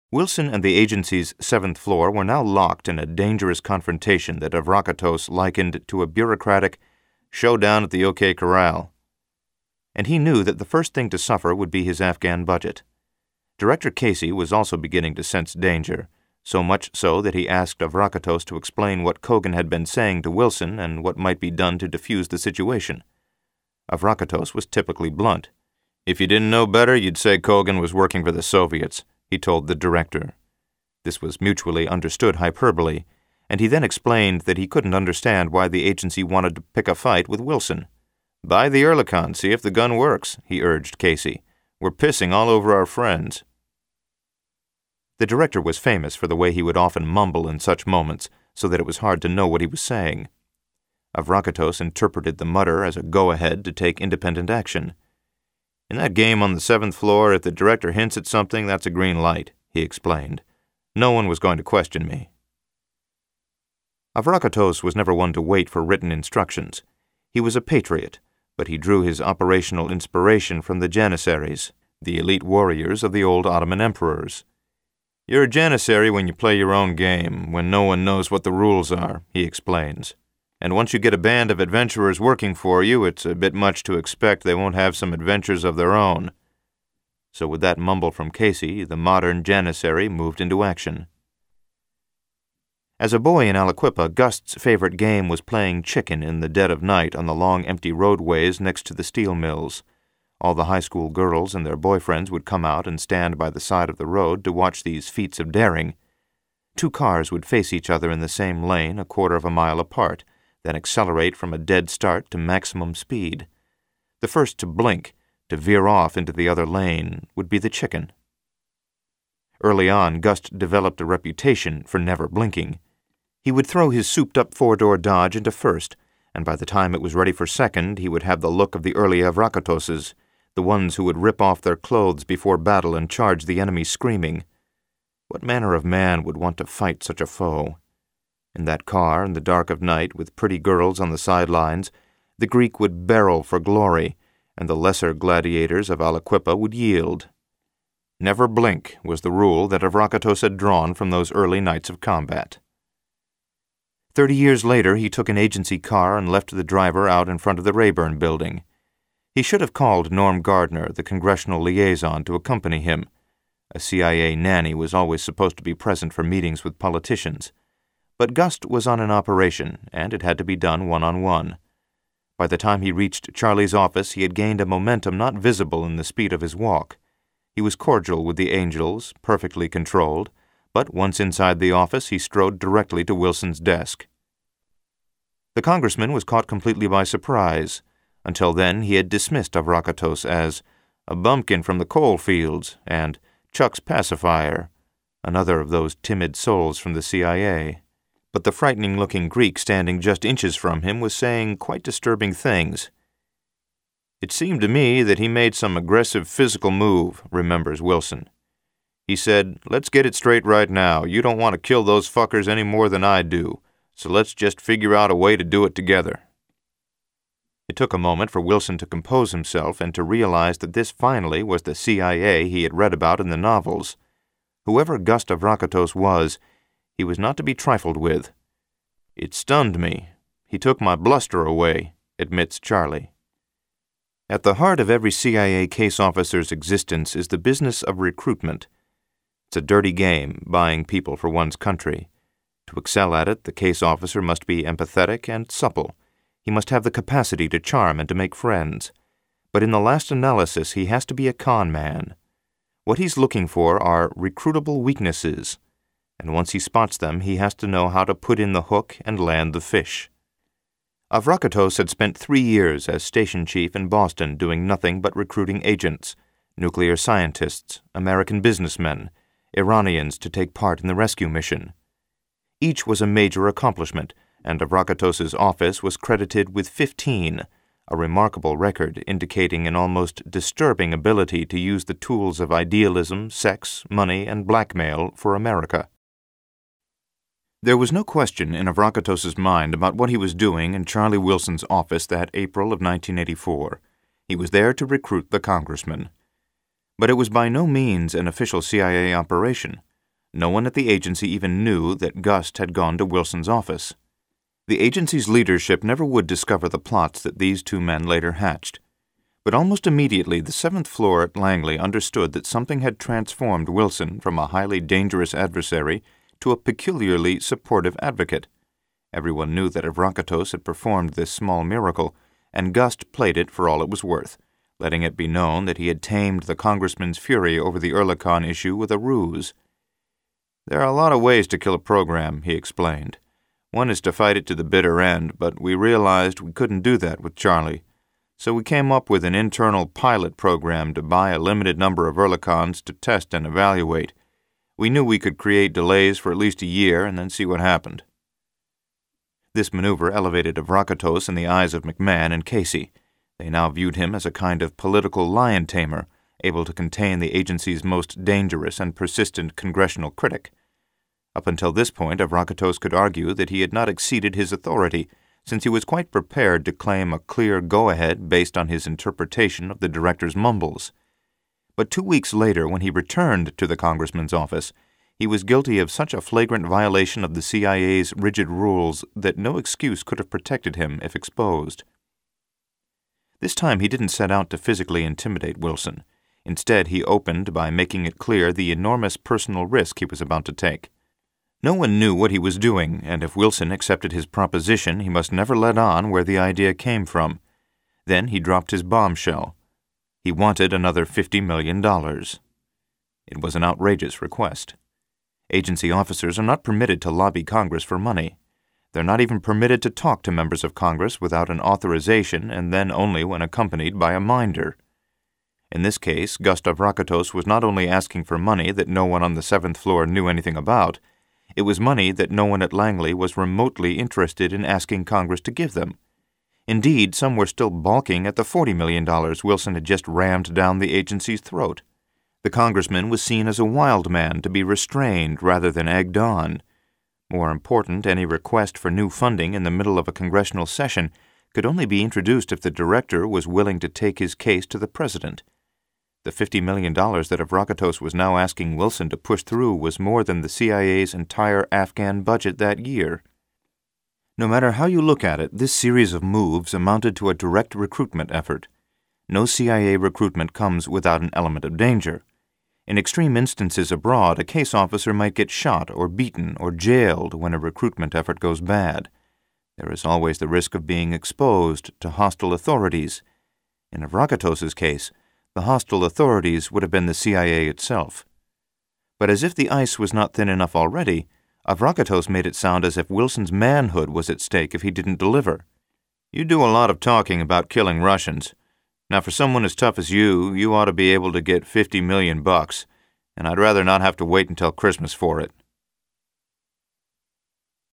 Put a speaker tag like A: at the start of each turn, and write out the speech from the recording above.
A: Wilson and the agency's 7th floor were now locked in a dangerous confrontation that Avrakotos likened to a bureaucratic showdown at the OK Corral. And he knew that the first thing to suffer would be his Afghan budget. Director Casey was also beginning to sense danger, so much so that he asked Avrakotos to explain what Kogan had been saying to Wilson and what might be done to defuse the situation. Avrakotos was typically blunt. "If you didn't know better, you'd say Kogan was working for the Soviets," he told the director. This was mutually understood hyperbole, and he then explained that he couldn't understand why the agency wanted to pick a fight with Wilson. "Buy the Ehrlichon, see if the gun works," he urged Casey. "We're pissing all over our friends." The director was famous for the way he would often mumble in such moments, so that it was hard to know what he was saying. Avrakotos interpreted the mutter as a go-ahead to take independent action. "In that game on the 7th floor, if the director hints at something, that's a green light," he explained. "No one was going to question me." Avrakotos was never one to wait for written instructions. He was a patriot, but he drew his operational inspiration from the Janissaries, the elite warriors of the old Ottoman emperors. "You're a Janissary when you play your own game, when no one knows what the rules are," he explains. "And once you get a band of adventurers working for you, it's a bit much to expect they won't have some adventures of their own." So with that mumble from Casey, the modern Janissary moved into action. As a boy in Aliquippa, Gust's favorite game was playing chicken in the dead of night on the long empty roadways next to the steel mills. All the high school girls and their boyfriends would come out and stand by the side of the road to watch these feats of daring. 2 cars would face each other in the same lane 1/4 of a mile apart, then accelerate from a dead start to maximum speed. The first to blink, to veer off into the other lane, would be the chicken. Early on, Gust developed a reputation for never blinking. He would throw his souped-up 4-door Dodge into first, and by the time it was ready for second, he would have the look of the early Avrakotoses, the ones who would rip off their clothes before battle and charge the enemy screaming. What manner of man would want to fight such a foe? In that car, in the dark of night, with pretty girls on the sidelines, the Greek would barrel for glory, and the lesser gladiators of Aliquippa would yield. Never blink was the rule that Avrakotos had drawn from those early nights of combat. 30 years later, he took an agency car and left the driver out in front of the Rayburn building. He should have called Norm Gardner, the congressional liaison, to accompany him. A CIA nanny was always supposed to be present for meetings with politicians. But Gust was on an operation, and it had to be done one-on-one. By the time he reached Charlie's office, he had gained a momentum not visible in the speed of his walk. He was cordial with the angels, perfectly controlled, but once inside the office, he strode directly to Wilson's desk. The congressman was caught completely by surprise. Until then, he had dismissed Avrakotos as a bumpkin from the coal fields and Chuck's pacifier, another of those timid souls from the CIA. But the frightening-looking Greek standing just inches from him was saying quite disturbing things. "It seemed to me that he made some aggressive physical move," remembers Wilson. "He said, 'Let's get it straight right now. You don't want to kill those fuckers any more than I do, so let's just figure out a way to do it together.'" It took a moment for Wilson to compose himself and to realize that this finally was the CIA he had read about in the novels. Whoever Gust Avrakotos was, he was not to be trifled with. "It stunned me. He took my bluster away," admits Charlie. At the heart of every CIA case officer's existence is the business of recruitment. It's a dirty game, buying people for one's country. To excel at it, the case officer must be empathetic and supple. He must have the capacity to charm and to make friends. But in the last analysis, he has to be a con man. What he's looking for are recruitable weaknesses, and once he spots them, he has to know how to put in the hook and land the fish. Avrakotos had spent 3 years as station chief in Boston doing nothing but recruiting agents, nuclear scientists, American businessmen, Iranians to take part in the rescue mission. Each was a major accomplishment, and Avrakotos's office was credited with 15, a remarkable record indicating an almost disturbing ability to use the tools of idealism, sex, money, and blackmail for America. There was no question in Avrakotos's mind about what he was doing in Charlie Wilson's office that April of 1984. He was there to recruit the congressman. But it was by no means an official CIA operation. No one at the agency even knew that Gust had gone to Wilson's office. The agency's leadership never would discover the plots that these two men later hatched. But almost immediately, the 7th floor at Langley understood that something had transformed Wilson from a highly dangerous adversary to a peculiarly supportive advocate. Everyone knew that Avracatos had performed this small miracle, and Gust played it for all it was worth, letting it be known that he had tamed the congressman's fury over the Ehrlichon issue with a ruse. "There are a lot of ways to kill a program," he explained. "One is to fight it to the bitter end, but we realized we couldn't do that with Charlie. So we came up with an internal pilot program to buy a limited number of Ehrlichons to test and evaluate. We knew we could create delays for at least a year and then see what happened." This maneuver elevated Avracatos in the eyes of McMahon and Casey. They now viewed him as a kind of political lion-tamer, able to contain the agency's most dangerous and persistent congressional critic. Up until this point, Avracatos could argue that he had not exceeded his authority, since he was quite prepared to claim a clear go-ahead based on his interpretation of the director's mumbles. But 2 weeks later, when he returned to the congressman's office, he was guilty of such a flagrant violation of the CIA's rigid rules that no excuse could have protected him if exposed. This time he didn't set out to physically intimidate Wilson. Instead, he opened by making it clear the enormous personal risk he was about to take. No one knew what he was doing, and if Wilson accepted his proposition, he must never let on where the idea came from. Then he dropped his bombshell. He wanted another $50 million. It was an outrageous request. Agency officers are not permitted to lobby Congress for money. They're not even permitted to talk to members of Congress without an authorization, and then only when accompanied by a minder. In this case, Gust Avracatos was not only asking for money that no one on the 7th floor knew anything about, it was money that no one at Langley was remotely interested in asking Congress to give them. Indeed, some were still balking at the $40 million Wilson had just rammed down the agency's throat. The congressman was seen as a wild man to be restrained rather than egged on. More important, any request for new funding in the middle of a congressional session could only be introduced if the director was willing to take his case to the president. The $50 million that Avracatos was now asking Wilson to push through was more than the CIA's entire Afghan budget that year. No matter how you look at it, this series of moves amounted to a direct recruitment effort. No CIA recruitment comes without an element of danger. In extreme instances abroad, a case officer might get shot or beaten or jailed when a recruitment effort goes bad. There is always the risk of being exposed to hostile authorities. In Avrakatos's case, the hostile authorities would have been the CIA itself. But as if the ice was not thin enough already, Avracatos made it sound as if Wilson's manhood was at stake if he didn't deliver. "You do a lot of talking about killing Russians. Now, for someone as tough as you ought to be able to get $50 million, and I'd rather not have to wait until Christmas for it."